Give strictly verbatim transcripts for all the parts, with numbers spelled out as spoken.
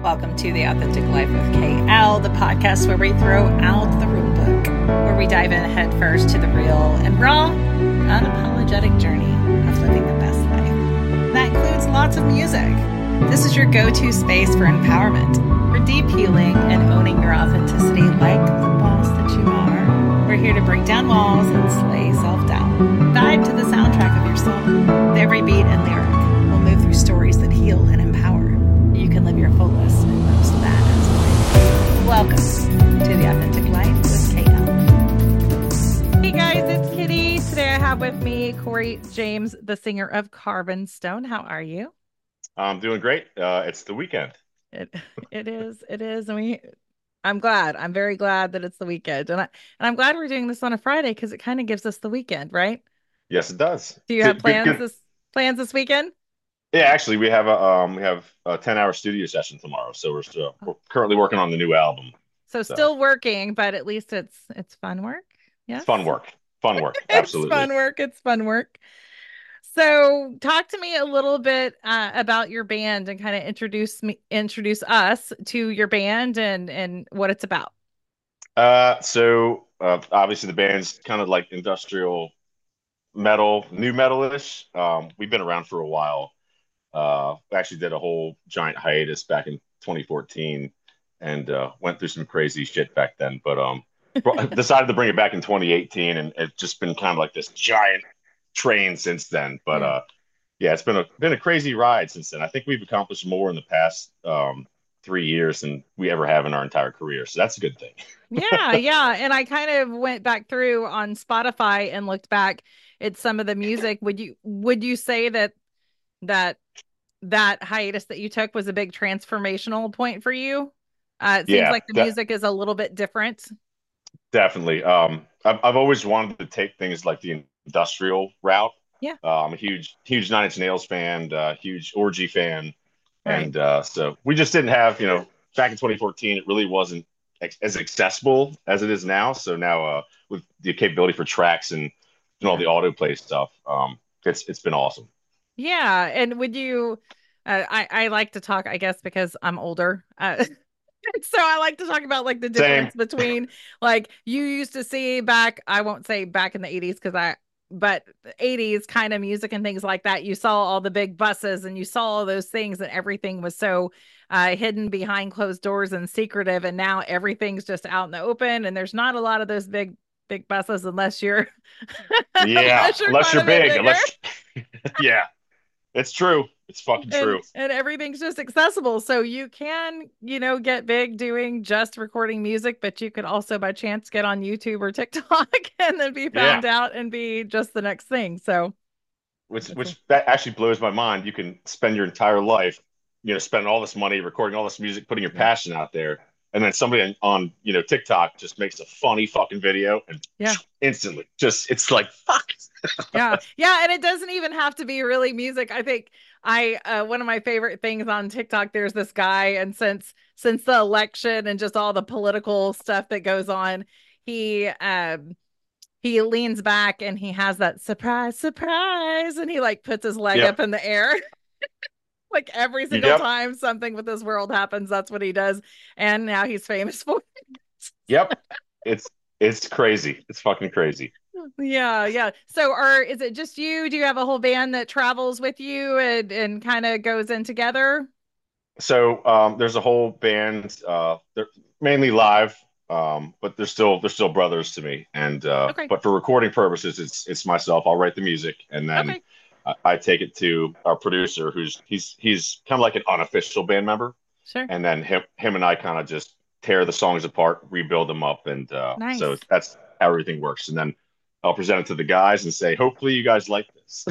Welcome to The Authentic Life with K L, the podcast where we throw out the rule book, where we dive in head first to the real and raw, unapologetic journey of living the best life. That includes lots of music. This is your go-to space for empowerment, for deep healing and owning your authenticity like the boss that you are. We're here to break down walls and slay self-doubt. Vibe to the soundtrack of your soul. With every beat and lyric, we'll move through stories that heal and empower. You can live your fullest and most badass life. Welcome to The Authentic Life with K L. Hey guys, it's Kitty. Today I have with me Corey James, the singer of Carven Stone. How are you? I'm doing great. Uh, it's the weekend. It it is. It is. And we I'm glad. I'm very glad that it's the weekend. And I and I'm glad we're doing this on a Friday because it kind of gives us the weekend, right? Yes, it does. Do you have Good, good, plans good. this plans this weekend? Yeah, actually, we have a um, we have a ten hour studio session tomorrow, so we're still we're currently working on the new album. So So still working, but at least it's it's fun work. it's Yes. fun work. Fun work. It's Absolutely. fun work. It's fun work. So talk to me a little bit uh, about your band and kind of introduce me introduce us to your band and and what it's about. Uh, so uh, obviously the band's kind of like industrial metal, new metal-ish. Um, we've been around for a while. Uh, we actually did a whole giant hiatus back in twenty fourteen and uh, went through some crazy shit back then. But um, bro- decided to bring it back in twenty eighteen, and it's just been kind of like this giant train since then. But Yeah. uh, yeah, it's been a been a crazy ride since then. I think we've accomplished more in the past um, three years than we ever have in our entire career. So that's a good thing. Yeah, yeah. And I kind of went back through on Spotify and looked back at some of the music. Would you would you say that that that hiatus that you took was a big transformational point for you? Uh, it seems Yeah, like the de- music is a little bit different. definitely. Um, I've I've always wanted to take things like the industrial route. Yeah, Uh, I'm a huge huge Nine Inch Nails fan, uh, huge Orgy fan, right. and uh, so we just didn't have, you know, back in twenty fourteen, it really wasn't ex- as accessible as it is now. So now, uh, with the capability for tracks and and all Yeah. the autoplay stuff, um, it's it's been awesome. Yeah. And would you, uh, I, I like to talk, I guess, because I'm older. Uh, so I like to talk about like the Same. difference between like you used to see back, I won't say back in the eighties because I, but the eighties kind of music and things like that. You saw all the big buses and you saw all those things and everything was so uh, hidden behind closed doors and secretive. And now everything's just out in the open and there's not a lot of those big, big buses unless you're, Yeah, unless you're unless quite you're a bit big, bigger. unless yeah, it's true. It's fucking and true. and everything's just accessible so you can you know get big doing just recording music but you could also by chance get on YouTube or TikTok and then be Yeah. found out and be just the next thing so which that's a, which that actually blows my mind. You can spend your entire life, you know, spending all this money recording all this music, putting your yeah, passion out there, and then somebody on, on you know TikTok just makes a funny fucking video, and yeah, instantly, just it's like fuck. yeah, yeah. And it doesn't even have to be really music. I think I uh, one of my favorite things on TikTok, there's this guy and since since the election and just all the political stuff that goes on, he um he leans back and he has that surprise, surprise, and he like puts his leg Yep, up in the air. Like every single yep, time something with this world happens, that's what he does. And now he's famous for it. yep. It's it's crazy. It's fucking crazy. Yeah, yeah. So are is it just you? Do you have a whole band that travels with you and, and kind of goes in together? So um, there's a whole band. Uh, they're mainly live, um, but they're still they're still brothers to me. And uh, Okay. but for recording purposes, it's it's myself. I'll write the music, and then Okay. I, I take it to our producer, who's he's he's kind of like an unofficial band member, Sure. and then him him and I kind of just tear the songs apart, rebuild them up, and uh, so Nice. that's how everything works. And then I'll present it to the guys and say, hopefully you guys like this.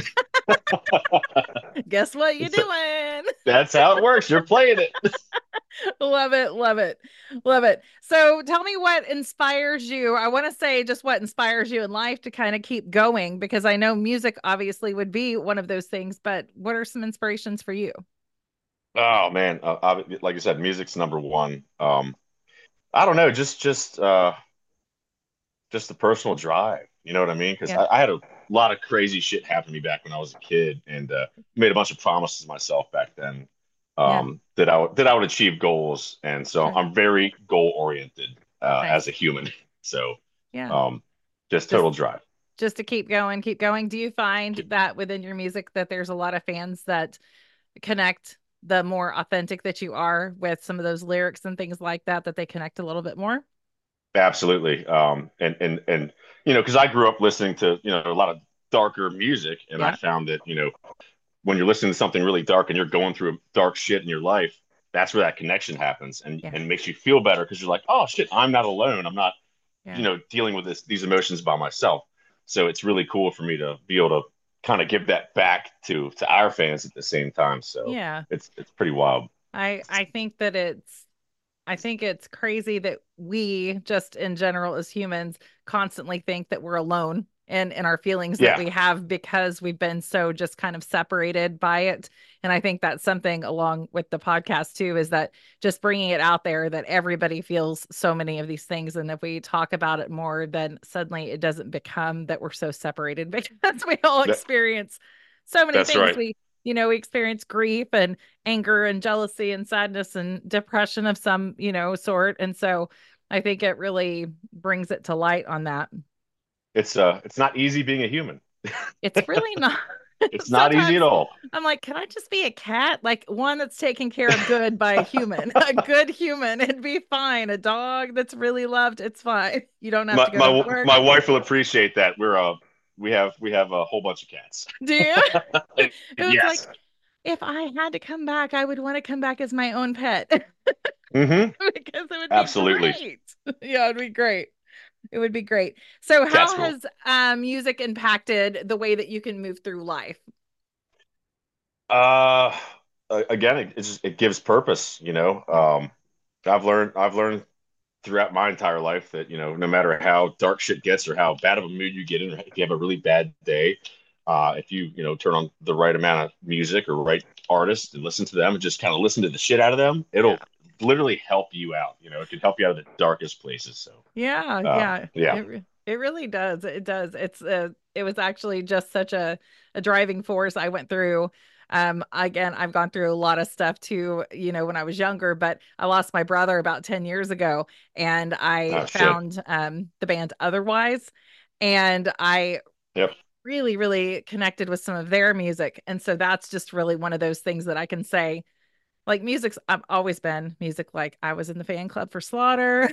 Guess what you're So doing? that's how it works. You're playing it. Love it, love it, love it. So tell me what inspires you. I want to say just what inspires you in life to kind of keep going because I know music obviously would be one of those things, but what are some inspirations for you? Oh man, uh, I, like I said, music's number one. Um, I don't know, just just uh, just the personal drive. You know what I mean? Because Yeah. I, I had a lot of crazy shit happen to me back when I was a kid, and uh, made a bunch of promises to myself back then. Yeah. um, that I would that I would achieve goals, and so Sure. I'm very goal oriented uh, as Nice. a human. So Yeah. um, just Just total drive. just to keep going, keep going. Do you find Keep- that within your music that there's a lot of fans that connect the more authentic that you are with some of those lyrics and things like that, that they connect a little bit more? Absolutely, um, and and and you know, because I grew up listening to you know a lot of darker music, and I Yeah. found that you know when you're listening to something really dark and you're going through dark shit in your life, that's where that connection happens and Yeah. and makes you feel better because you're like, oh shit, I'm not alone. I'm not, you Yeah. know, dealing with this these emotions by myself. So it's really cool for me to be able to kind of give that back to to our fans at the same time. So Yeah. it's it's pretty wild. I I think that it's I think it's crazy that we just in general as humans constantly think that we're alone in in our feelings that Yeah, we have because we've been so just kind of separated by it. And I think that's something along with the podcast too, is that just bringing it out there that everybody feels so many of these things. And if we talk about it more, then suddenly it doesn't become that we're so separated because we all that, experience so many that's things. right. We, you know, we experience grief and anger and jealousy and sadness and depression of some, you know, sort. And so I think it really brings it to light on that. It's uh, it's not easy being a human. It's really not. It's not easy at Sometimes all. I'm like, can I just be a cat? Like one that's taken care of good by a human, a good human. It'd be fine. A dog that's really loved, it's fine. You don't have My to go to my work. my wife will appreciate that. We're uh, we have we have a whole bunch of cats. Do you? It was Yes. like, if I had to come back, I would want to come back as my own pet Hmm. because it would be Absolutely. great. Yeah, it'd be great. It would be great. So, Cat's how cool. has um, music impacted the way that you can move through life? Uh, again, it, it's just, it gives purpose, you know. Yeah. Um, I've learned I've learned throughout my entire life that, you know, no matter how dark shit gets or how bad of a mood you get in, or if you have a really bad day, uh, if you, you know, turn on the right amount of music or right artist and listen to them and just kind of listen to the shit out of them, Yeah. it'll literally help you out. You know, it can help you out of the darkest places. So, Yeah, uh, yeah. yeah. It re- it really does. It does. It's uh it was actually just such a a driving force I went through. Um again, I've gone through a lot of stuff too, you know, when I was younger, but I lost my brother about ten years ago and I Oh shit. found um the band Otherwise and I Yep. really really connected with some of their music. And so that's just really one of those things that I can say like music's I've always been music like I was in the fan club for Slaughter.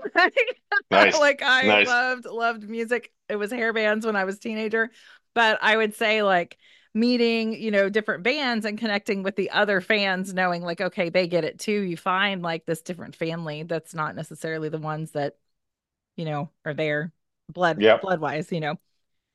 Nice. Like I Nice. loved loved music. It was hair bands when I was a teenager, but I would say like meeting, you know, different bands and connecting with the other fans knowing like okay, they get it too. You find like this different family that's not necessarily the ones that, you know, are there blood Yep. blood wise, you know.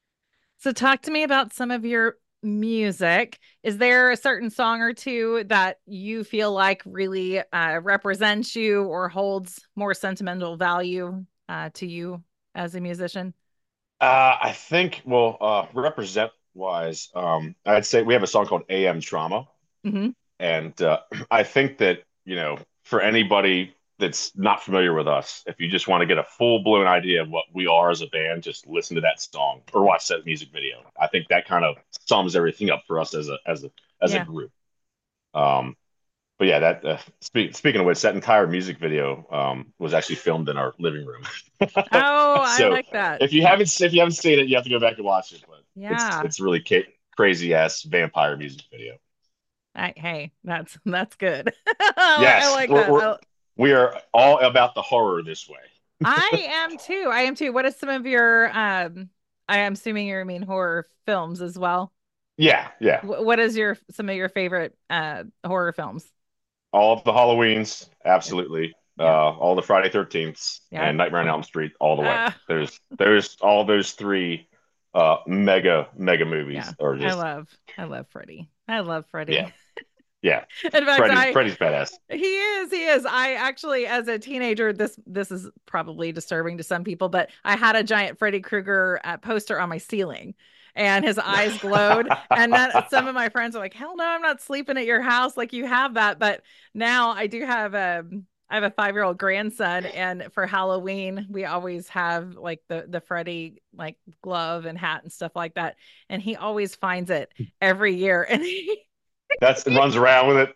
So talk to me about some of your music. Is there a certain song or two that you feel like really uh, represents you or holds more sentimental value uh, to you as a musician? Uh, I think, well, uh, represent wise, um, I'd say we have a song called A M Trauma. Hmm. And uh, I think that, you know, for anybody that's not familiar with us, if you just want to get a full blown idea of what we are as a band, just listen to that song or watch that music video. I think that kind of sums everything up for us as a as a as a Yeah. group. Um, but yeah, that uh, speak, speaking of which, that entire music video um, was actually filmed in our living room. Oh, I So like that. if you haven't if you haven't seen it, you have to go back and watch it. But it's Yeah. it's really ca- crazy ass vampire music video. I, hey, that's that's good. I, li- I Yes, like we're, that. we're I, we are all about the horror this way. I am too. I am too. What is some of your um I am assuming you mean horror films as well. Yeah, yeah. Wh- What is your some of your favorite uh horror films? All of the Halloweens, Yeah. absolutely. Uh, Yeah. all the Friday thirteenth Yeah. and Nightmare on Elm Street, all the way. Uh, There's there's all those three uh, mega mega yeah. movies are I just love I love Freddy. I love yeah, Freddy. yeah. In fact, Freddy's I Freddy's badass. he is he is. I actually as a teenager this this is probably disturbing to some people, but I had a giant Freddy Krueger uh, poster on my ceiling. And his eyes glowed. And then some of my friends are like, hell no, I'm not sleeping at your house. Like you have that. But now I do have a I have a five year old grandson, and for Halloween we always have like the the Freddy like glove and hat and stuff like that, and he always finds it every year, and he That's it runs around with it.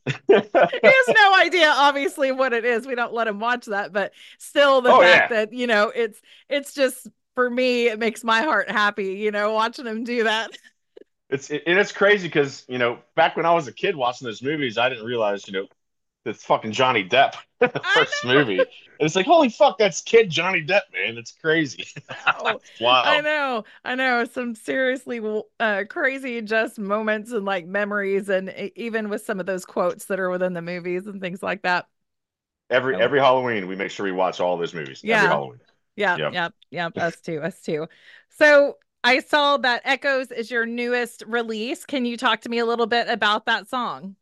He has no idea, obviously, what it is. We don't let him watch that, but still, the Oh fact yeah, that you know, it's it's just for me, it makes my heart happy. You know, watching him do that. it's it, and it's crazy because you know back when I was a kid watching those movies, I didn't realize you know it's fucking Johnny Depp in the I first movie, and it's like holy fuck, that's kid Johnny Depp, man. It's crazy. know, It's I wild. know, I know. Some seriously uh, crazy just moments and like memories, and e- even with some of those quotes that are within the movies and things like that. Every So, every Halloween, we make sure we watch all those movies. Every yeah, Halloween. yeah, Yep. yeah, yeah. Us too, us too. So I saw that Echoes is your newest release. Can you talk to me a little bit about that song?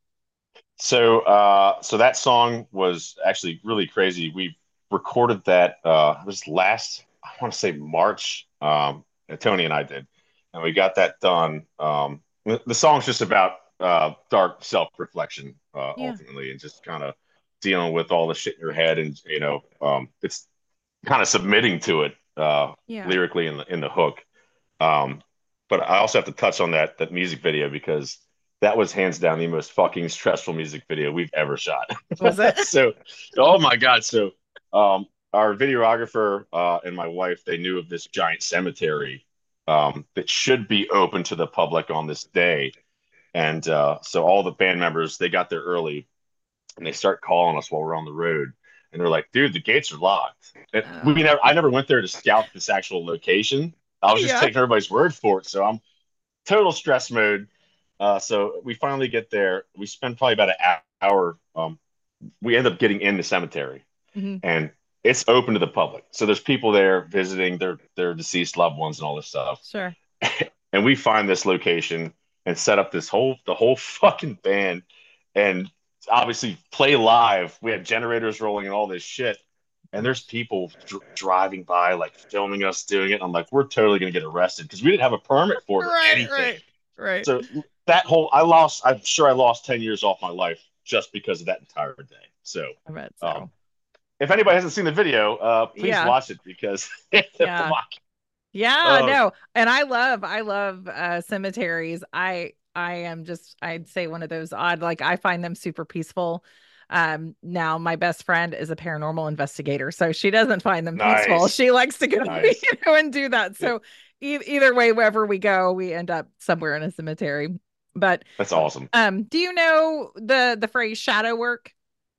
So, uh, so that song was actually really crazy. We recorded that. Uh, it was last, I want to say March. Um, Tony and I did, and we got that done. Um, the, the song's just about uh, dark self-reflection, uh, Yeah, ultimately, and just kind of dealing with all the shit in your head, and you know, um, it's kind of submitting to it uh, yeah. lyrically in the in the hook. Um, but I also have to touch on that that music video because that was hands down the most fucking stressful music video we've ever shot. Was it? So, oh my god! So, um, our videographer uh, and my wife they knew of this giant cemetery um, that should be open to the public on this day, and uh, so all the band members they got there early and they start calling us while we're on the road. And they're like, dude, the gates are locked. And we Oh, never, I never went there to scout this actual location. I was just yeah. taking everybody's word for it. So I'm total stress mode. Uh, so we finally get there. We spend probably about an hour. Um, we end up getting in the cemetery, Hmm. and it's open to the public. So there's people there visiting their their deceased loved ones and all this stuff. Sure. And we find this location and set up this whole the whole fucking band and obviously play live. We had generators rolling and all this shit. And there's people dr- driving by, like filming us doing it. I'm like, we're totally gonna get arrested because we didn't have a permit for it or Right, anything. right, right. So that whole, I lost. I'm sure I lost ten years off my life just because of that entire day. So, I bet um, so. if anybody hasn't seen the video, uh, please Yeah, watch it because yeah. fuck. Yeah, Uh, no. And I love I love uh cemeteries. I I am just I'd say one of those odd like I find them super peaceful. Um now my best friend is a paranormal investigator, so she doesn't find them peaceful. nice, She likes to go, you nice. know, and do that. Yeah, So e either way, wherever we go, we end up somewhere in a cemetery. But that's awesome. um do you know the the phrase shadow work?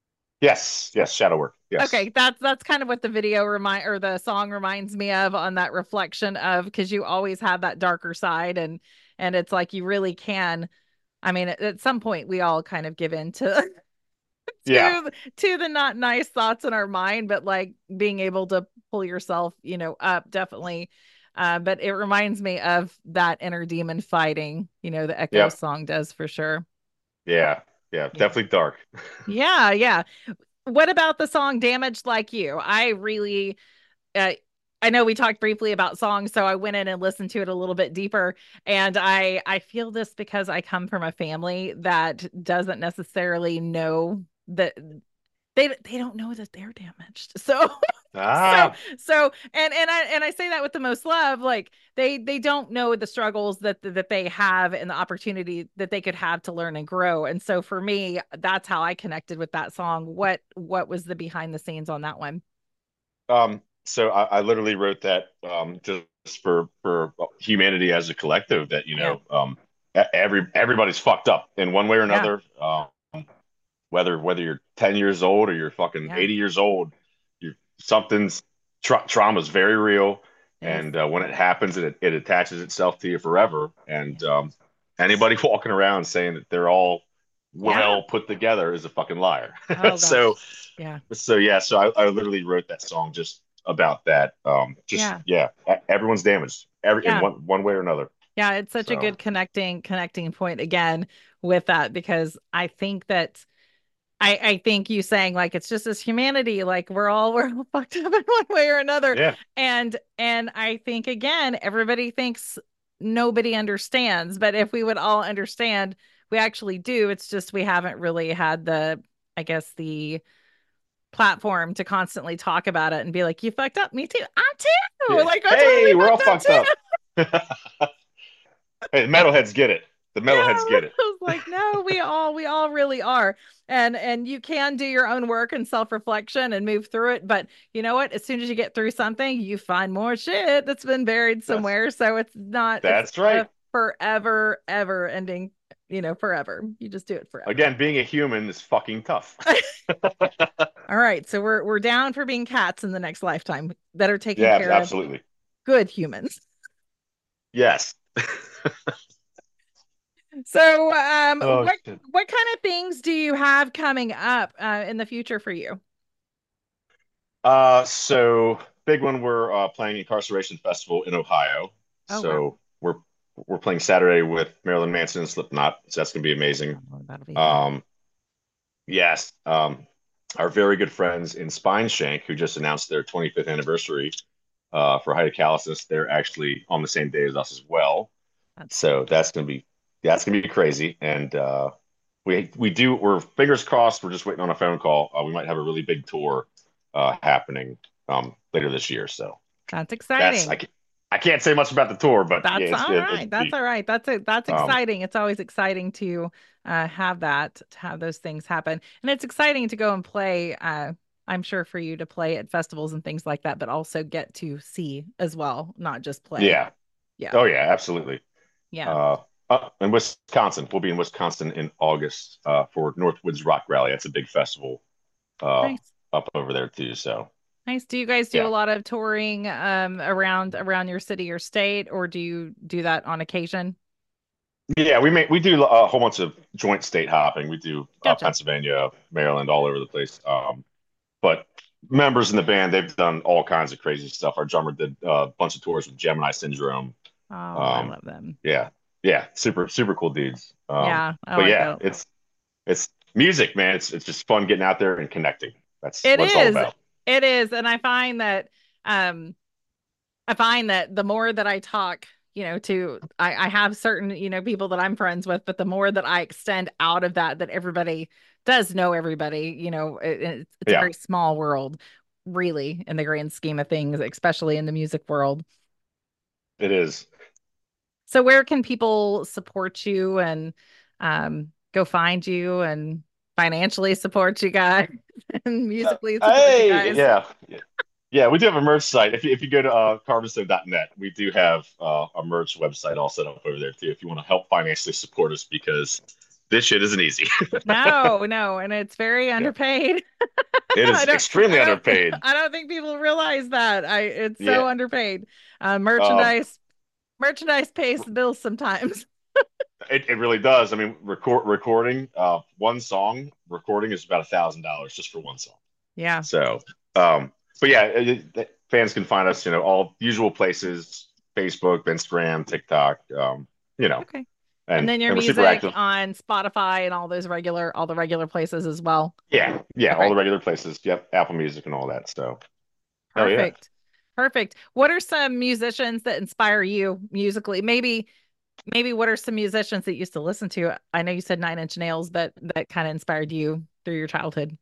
Yes, yes, shadow work. Yes. Okay, that's that's kind of what the video remind or the song reminds me of on that reflection of because you always have that darker side and and it's like you really can. I mean, at, at some point we all kind of give in to Yeah. to to the not nice thoughts in our mind, but like being able to pull yourself, you know, up definitely. Uh, but it reminds me of that inner demon fighting, you know, the Echo Yep. song does for sure. Yeah. Yeah. Yeah. Definitely dark. Yeah, yeah. What about the song Damaged Like You? I really uh, I know we talked briefly about songs, so I went in and listened to it a little bit deeper. And I I feel this because I come from a family that doesn't necessarily know that they they don't know that they're damaged. So so Ah. so and and I and I say that with the most love. Like they they don't know the struggles that that they have and the opportunity that they could have to learn and grow. And so for me, that's how I connected with that song. What what was the behind the scenes on that one? Um, so I, I literally wrote that um just for for humanity as a collective that, you Yeah. know, um e- every everybody's fucked up in one way or Yeah. another. Um, whether whether you're ten years old or you're fucking Yeah. eighty years old, you something's tra- trauma is very real. Yes. And uh, when it happens, it, it attaches itself to you forever. Yeah. And um, anybody walking around saying that they're all Yeah. well put together is a fucking liar. Oh so gosh. Yeah. so yeah, so I, I literally wrote that song just about that. Um, just Yeah. yeah, e- everyone's damaged every in Yeah. one one way or another. Yeah. It's such a So good connecting connecting point again with that because I think that I I think you saying like it's just as humanity, like we're all we're all fucked up in one way or another. yeah, And and I think again, everybody thinks nobody understands, but if we would all understand, we actually do. It's just we haven't really had the, I guess, the platform to constantly talk about it and be like, you fucked up, me too. I too. yeah. Like I Hey, totally we're all fucked up fucked up. too. Hey, metalheads get it. The Yeah, metalheads I get it. was like, no, we all we all really are. And and you can do your own work and self-reflection and move through it. But you know what? As soon as you get through something, you find more shit that's been buried That's somewhere. So it's not it's that's right. a forever, ever ending, you know, forever. You just do it forever. Again, being a human is fucking tough. All right. So we're we're down for being cats in the next lifetime that are taking Yeah, care of absolutely. good humans. Yes. So um Oh what shit. what kind of things do you have coming up uh, in the future for you? Uh, so big one. We're uh, playing Incarceration Festival in Ohio. Oh wow. So we're we're playing Saturday with Marilyn Manson and Slipknot. So that's gonna be amazing. Oh, that'll be fun. Um, yes. Um, our very good friends in Spineshank, who just announced their twenty-fifth anniversary uh, for Height of Callousness, they're actually on the same day as us as well. That's So that's gonna be that's gonna be crazy. And uh, we we do we're fingers crossed. We're just waiting on a phone call. Uh, we might have a really big tour uh, happening um, later this year. So that's that's I exciting. can't, I can't say much about the tour, but yeah, That's it's all it, right. it'll That's be all right. That's it. That's um, exciting. It's always exciting to uh, have that, to have those things happen. And it's exciting to go and play. Uh, I'm sure for you to play at festivals and things like that, but also get to see as well, not just play. yeah. Yeah. Oh yeah, absolutely. Yeah. Uh, uh, in Wisconsin, we'll be in Wisconsin in August uh, for Northwoods Rock Rally. That's a big festival uh, Nice. up over there too. So Nice. Do you guys do a yeah, lot of touring um around around your city or state, or do you do that on occasion? yeah, we make we do a whole bunch of joint state hopping. We do uh, Gotcha. Pennsylvania, Maryland, all over the place. Um, but members in the band, they've done all kinds of crazy stuff. Our drummer did uh, a bunch of tours with Gemini Syndrome. Oh, I Um, love them. yeah, yeah, super super cool dudes. Um, Yeah, I but like yeah, that. it's it's music, man. It's it's just fun getting out there and connecting. That's It what it's all is. about. It is. And I find that um I find that the more that I talk, you know, to I, I have certain, you know, people that I'm friends with, but the more that I extend out of that, that everybody does know everybody, you know, it, it's, it's a Yeah, very small world, really, in the grand scheme of things, especially in the music world. it is. So where can people support you and um go find you and financially support you guys and Uh, musically support you hey, guys? yeah, yeah, yeah. We do have a merch site. If you, if you go to uh, carvestone dot net, we do have uh, a merch website all set up over there too. If you want to help financially support us, because this shit isn't easy. No, no, and it's very Yeah, underpaid. it I is don't I extremely don't underpaid. I don't think people realize that. I it's Yeah, so underpaid. Uh, um, merchandise merchandise pays the bills sometimes. it, it really does. I mean, record recording uh, one song recording is about a thousand dollars just for one song. Yeah. So, um, but yeah, it, it, fans can find us, you know, all usual places: Facebook, Instagram, TikTok. Um, you know, Okay. And and then your and we're super music active. on Spotify and all those regular all the regular places as well. Yeah, yeah, all Okay. the regular places. Yep, Apple Music and all that. So, hell yeah. Perfect. Perfect. What are some musicians that inspire you musically? Maybe maybe what are some musicians that you used to listen to? I know you said Nine Inch Nails, but that kind of inspired you through your childhood.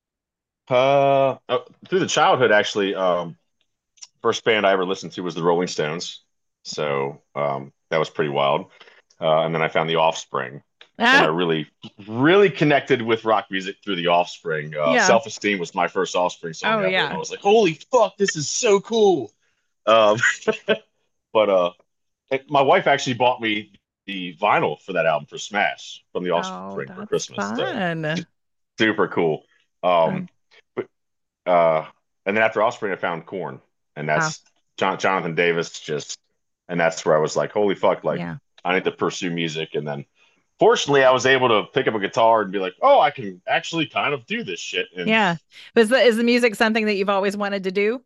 Uh, oh, through the childhood, actually, um, first band I ever listened to was the Rolling Stones. So, um, that was pretty wild. Uh, and then I found the Offspring, and I Ah, really, really connected with rock music through the Offspring. Uh, yeah. Self Esteem was my first Offspring song Oh ever, and I yeah. was like, "Holy fuck, this is so cool!" Um, but uh, it, my wife actually bought me the vinyl for that album for Smash from the Oh, Offspring for that's Christmas. So fun. super cool. Um, Fun. but uh, and then after Offspring, I found Korn, and Wow. that's John, Jonathan Davis. Just and that's where I was like, "Holy fuck!" Like Yeah. I need to pursue music, and then fortunately, I was able to pick up a guitar and be like, "Oh, I can actually kind of do this shit." And Yeah. Is the is the music something that you've always wanted to do?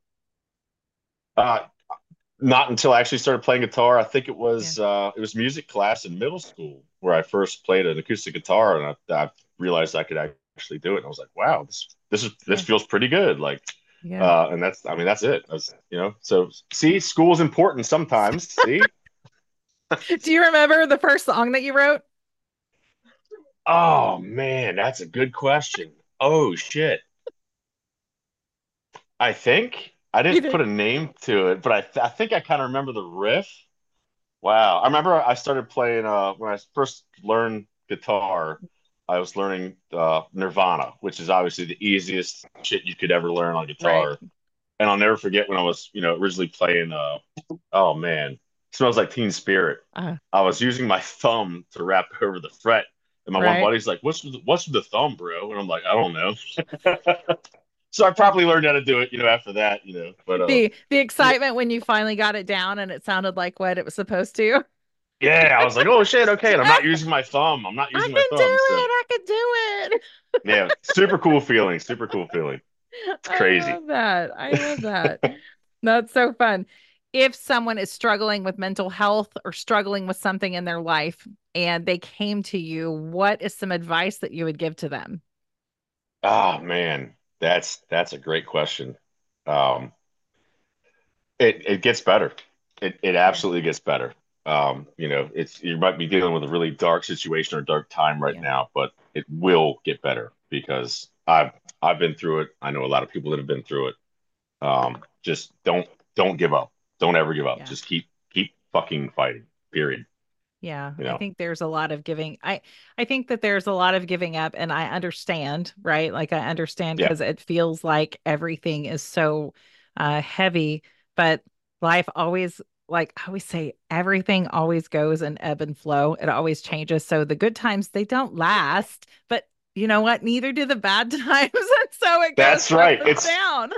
uh, not until I actually started playing guitar. I think it Yeah. was uh, it was music class in middle school where I first played an acoustic guitar, and I, I realized I could actually do it. And I was like, "Wow, this this is this Yeah. feels pretty good." Like, Yeah. uh, and that's I mean that's it. That's, you know, so see, school's important sometimes. See, Do you remember the first song that you wrote? oh man, that's a good question. Oh shit, I think I You didn't put think? a name to it, but I th I think I kind of remember the riff. Wow. I remember I started playing uh when I first learned guitar, I was learning uh Nirvana, which is obviously the easiest shit you could ever learn on Right. guitar. And I'll never forget when I was, you know, originally playing uh oh man, Smells Like Teen Spirit. Uh, I was using my thumb to rap over the fret. And my one right. buddy's like, What's with the, what's with the thumb, bro? And I'm like, I don't know. So I probably learned how to do it, you know, after that, you know. But uh The the yeah, excitement when you finally got it down and it sounded like what it was supposed to. yeah, I was like, oh shit, okay. And I'm I not using my thumb. I'm not using my can do thumb. So it. I can do it. yeah, super cool feeling. Super cool feeling. It's I crazy. love that. I love that. That's so fun. If someone is struggling with mental health or struggling with something in their life and they came to you, what is some advice that you would give to them? Oh man, that's that's a great question. Um, it it gets better. It it Yeah. absolutely gets better. Um, you know, it's you might be dealing with a really dark situation or dark time right Yeah. now, but it will get better because I've I've been through it. I know a lot of people that have been through it. Um, just don't don't give up. Don't ever give up. Yeah. Just keep keep fucking fighting. Period. Yeah, You I know. think there's a lot of giving. I I think that there's a lot of giving up and I understand, right? Like I understand Yeah. because it feels like everything is so uh heavy, but life always like I always say everything always goes in ebb and flow. It always changes. So the good times they don't last, but you know what? Neither do the bad times. And so it goes That's up right. and It's down.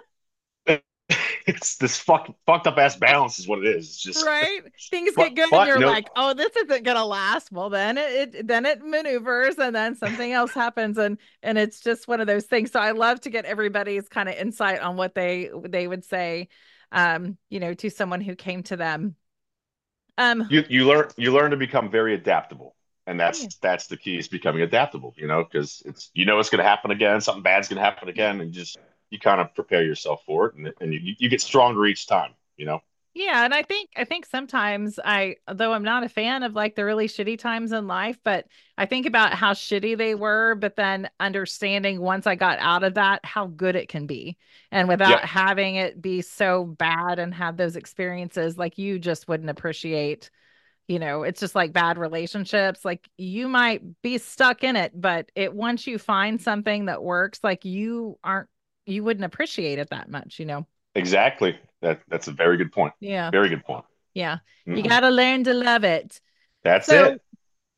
it's this fuck, fucked up ass balance is what it is. It's just Right? Things but get good and but you're you know, like, oh, this isn't gonna last. Well, then it, it then it maneuvers and then something else happens and and it's just one of those things. So I love to get everybody's kind of insight on what they they would say um, you know, to someone who came to them. Um, you you learn you learn to become very adaptable. And yeah, that's that's the key is becoming adaptable, you know, because it's you know it's gonna happen again, something bad's gonna happen again, and just you kind of prepare yourself for it and and you, you get stronger each time, you know. yeah, and I think I think sometimes I, though I'm not a fan of like the really shitty times in life, but I think about how shitty they were, but then understanding once I got out of that how good it can be. And Yep, without having it be so bad and have those experiences, like you just wouldn't appreciate, you know, it's just like bad relationships. Like you might be stuck in it, but it once you find something that works, like you aren't you wouldn't appreciate it that much, you know. exactly. That that's a very good point. Yeah. Very good point. Yeah. You Hmm. got to learn to love it. That's So it.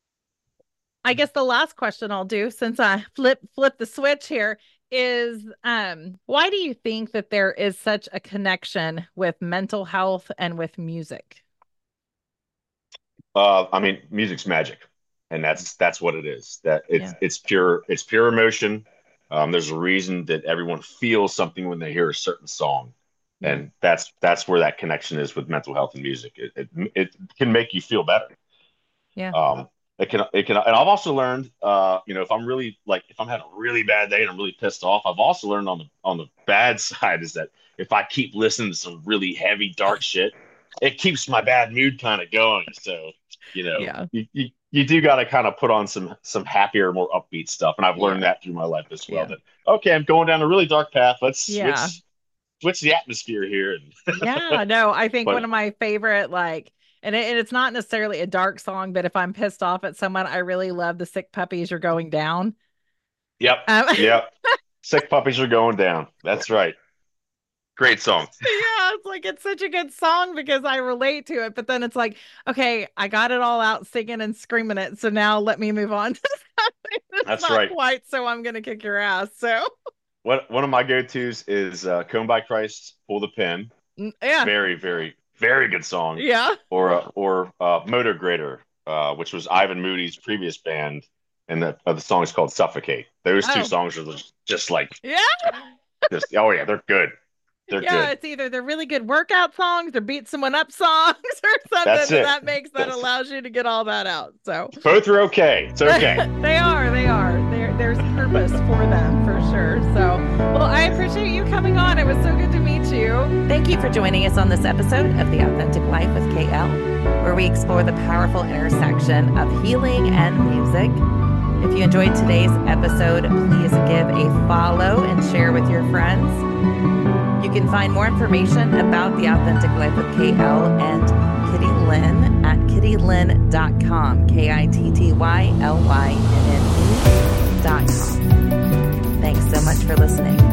I guess the last question I'll do since I flip flip the switch here is um why do you think that there is such a connection with mental health and with music? Uh, I mean, music's magic, and that's that's what it is. That Yeah. it's it's pure it's pure emotion. Um, there's a reason that everyone feels something when they hear a certain song, Yeah. and that's that's where that connection is with mental health and music. It it, it can make you feel better. Yeah. Um, it can it can, and I've also learned, uh, you know, if I'm really like if I'm having a really bad day and I'm really pissed off, I've also learned on the on the bad side is that if I keep listening to some really heavy dark shit, it keeps my bad mood kind of going. So, you know, Yeah. you you, you do got to kind of put on some some happier, more upbeat stuff, and I've learned Yeah. that through my life as well. Yeah. That okay, I'm going down a really dark path. Let's Yeah. switch switch the atmosphere here, and Yeah, no, I think one but of my favorite, like, and, it, and it's not necessarily a dark song, but if I'm pissed off at someone, I really love the Sick Puppies You're Going Down. yep, Um, yep, sick puppies are going down. That's right. Great song. yeah, it's like it's such a good song because I relate to it, but then it's like, okay, I got it all out singing and screaming it, so now let me move on to something that's That's not right. quite so I'm gonna kick your ass. So, One one of my go-tos is uh, "Cone by Christ," "Pull the Pin." yeah, Very, very, very good song. yeah. Or uh, or uh, "Motor Grader," uh, which was Ivan Moody's previous band, and the uh, the song is called "Suffocate." Those two Oh, songs are just, just like yeah. just oh yeah, they're good. They're Yeah, good. it's either they're really good workout songs or beat someone up songs or something, That's and it. that makes that That's allows you to get all that out. So both are okay. It's okay. they are, they are. There, there's purpose for them for sure. So, well, I appreciate you coming on. It was so good to meet you. Thank you for joining us on this episode of The Authentic Life with K L, where we explore the powerful intersection of healing and music. If you enjoyed today's episode, please give a follow and share with your friends. You can find more information about The Authentic Life of K L and Kitty Lynn at kitty lynn dot com, K I T T Y L Y N N E dot com. Thanks so much for listening.